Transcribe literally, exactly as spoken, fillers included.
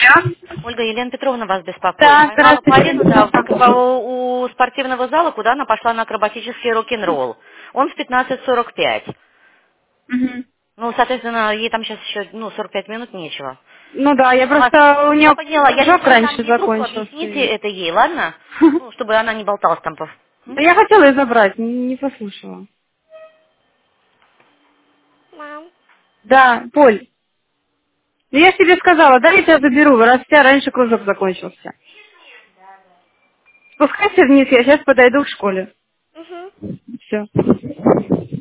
Алло. Ольга, Елена Петровна вас беспокоит. Да, Поймала здравствуйте. Полину, да, в- в- у спортивного зала, куда она пошла на акробатический рок-н-ролл. Он в пятнадцать сорок пять. Мгм. Ну, соответственно, ей там сейчас еще, ну, сорок пять минут нечего. Ну да, я Ну, а- просто у Я нее поняла, я кружок если вы там раньше ей трубку закончился. объясните и- это ей, ладно? Ну, чтобы она не болталась там. по- М? Да я хотела ее забрать, не не послушала. Да, Поль, ну я же тебе сказала, да, я тебя заберу, раз у тебя раньше кружок закончился. Спускайся вниз, я сейчас подойду к школе. Все.